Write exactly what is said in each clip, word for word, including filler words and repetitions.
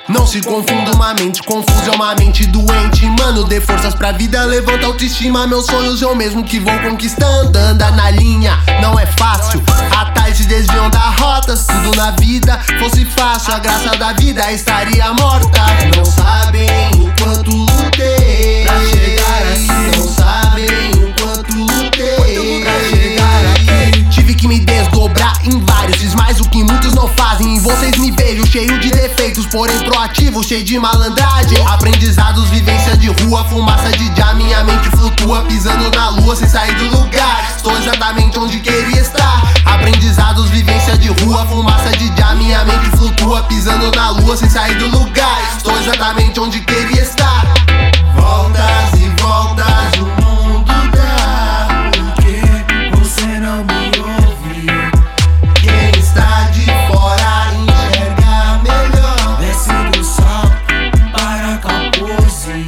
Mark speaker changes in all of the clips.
Speaker 1: Não se confunda, uma mente confusa é uma mente doente. Mano, dê forças pra vida, levanta a autoestima. Meus sonhos eu mesmo que vou conquistando. Anda na linha, não é fácil. Atalhos se desviam da rota. Se tudo na vida fosse fácil, a graça da vida estaria morta. Não sabem o quanto lutei pra chegar aqui. Não sabem o quanto lutei pra chegar aqui. Tive que me desdobrar em vários, fiz mais do que muitos não fazem. E vocês me vejo cheio de defeitos, porém proativo, cheio de malandragem. Aprendizados, vivência de rua, fumaça de dia. Minha mente flutua, pisando na lua sem sair do lugar. Estou exatamente onde queria estar. Aprendizados, vivência de rua, fumaça de dia. Minha mente flutua, pisando na lua sem sair do lugar. Estou exatamente onde queria estar. Voltas e voltas o mundo dá. Por que você não me ouve? Quem está de fora enxerga melhor. Desce do sol para a pose.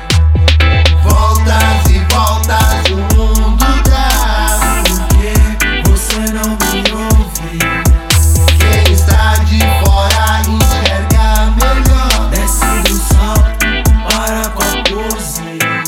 Speaker 1: Voltas e voltas o mundo dá. Por que você não me ouve? Quem está de fora enxerga melhor. Desce do sol para a pose.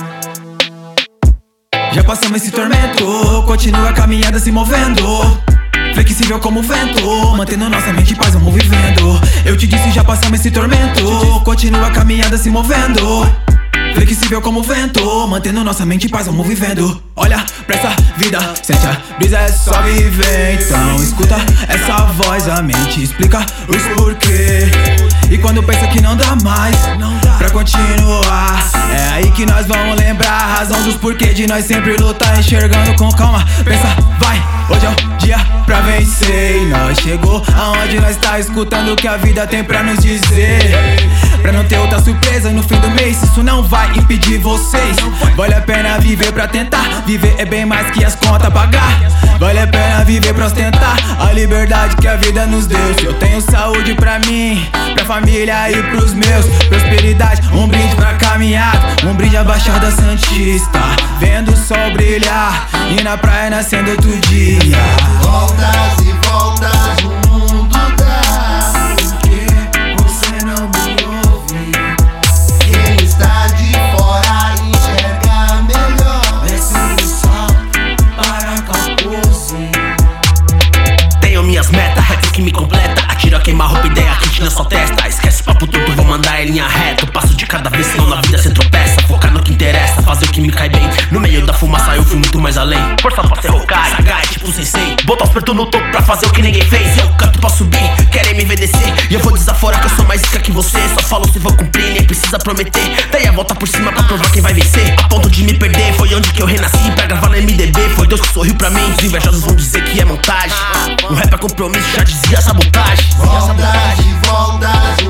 Speaker 2: Já passamos esse tormento, continua a caminhada se movendo. Flexível como o vento, mantendo nossa mente em paz, vamos vivendo. Eu te disse, já passamos esse tormento, continua a caminhada se movendo. Flexível como o vento, mantendo nossa mente em paz, vamos vivendo. Olha pra essa vida, sente a brisa, é só viver. Então escuta essa voz, a mente explica os porquê. E quando pensa que não dá mais pra continuar, é aí que nós vamos lembrar a razão dos porquês de nós sempre lutar, enxergando com calma. Pensa, vai, hoje é o dia pra vencer. E nós chegou aonde nós tá, escutando o que a vida tem pra nos dizer. Pra não ter outra surpresa no fim do mês, isso não vai impedir vocês. Vale a pena viver pra tentar, viver é bem mais que as contas pagar. Vale a pena viver pra ostentar a liberdade que a vida nos deu. Se eu tenho saúde pra mim, pra família e pros meus, prosperidade, um brinde pra caminhada, um brinde à Baixada Santista, vendo o sol brilhar e na praia nascendo outro dia.
Speaker 1: Voltas e voltas o mundo dá. Por que você não me ouve? Quem está de fora enxerga melhor. Desce do sol para a pose.
Speaker 3: Tenho minhas metas, rap que me completa. Atiro a queimar roupa, ideia quente na sua testa. Esquece papo tudo, vou mandar em linha reta. Passo de cada vez, senão na vida cê tropeça. Focar no que interessa, fazer o que me cai bem. No meio da fumaça eu fui muito mais além. Força pra ser Hokage, sagaz tipo sensei. Botar os pertos no topo pra fazer o que ninguém fez. Eu canto pra subir, querem me ver descer. E eu vou desaforar que eu sou mais isca que você. Só falo se vou cumprir, nem precisa prometer. Daí a volta por cima pra provar quem vai vencer. A ponto de me perder, foi onde que eu renasci. Pra gravar no M D B, foi Deus que sorriu pra mim. Os invejosos vão dizer que é montagem. O rap é compromisso, já dizia sabotagem.
Speaker 1: Voltas e voltas